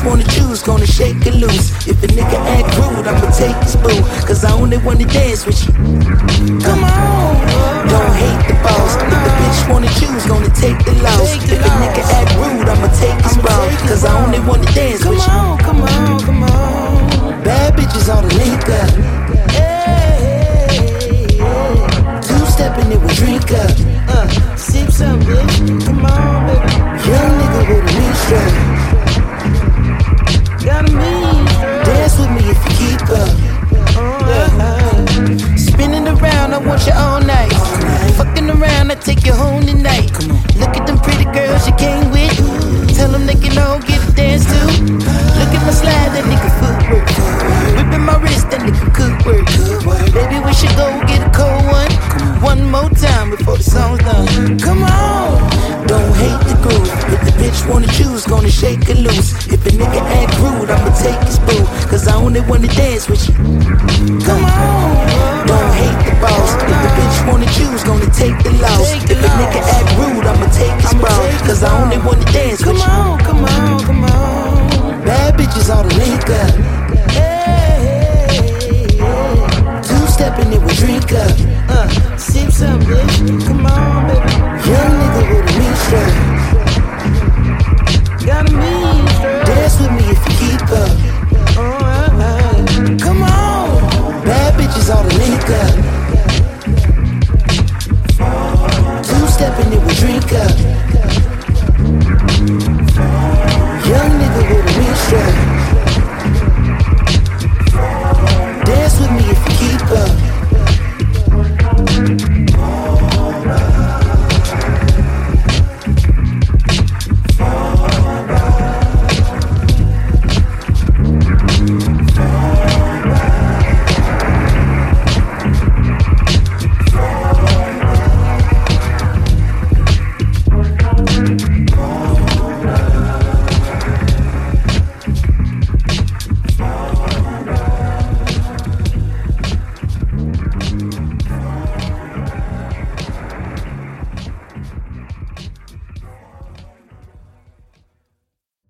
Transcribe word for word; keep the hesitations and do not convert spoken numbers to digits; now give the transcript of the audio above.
wanna choose, gonna shake it loose. If a nigga act rude, I'ma take his boo. Cause I only wanna dance with you. Come on, don't hate the boss. If the bitch wanna choose, gonna take the loss. If a nigga act rude, I'ma take his ball. Cause I only wanna dance with you. Come on, come on, come on. Bad bitches all the link up. Two stepping it with drink up. Uh, sip some, bitch. Come on, baby. Young nigga with a mean stroke. Got a mean stroke. Dance with me if you keep up. Uh, spinning around, I want you all night. Fucking around, I take you home tonight. Look at them pretty girls you came with. Tell them they can all get a dance too. Look at my slide, that nigga footwork. Whipping my wrist, that nigga cook work. Baby, we should go get a cold one. One more time before the song's done. Come on, don't hate the groove. If the bitch wanna choose, gonna shake it loose. If a nigga act rude, I'ma take his boo. Cause I only wanna dance with you.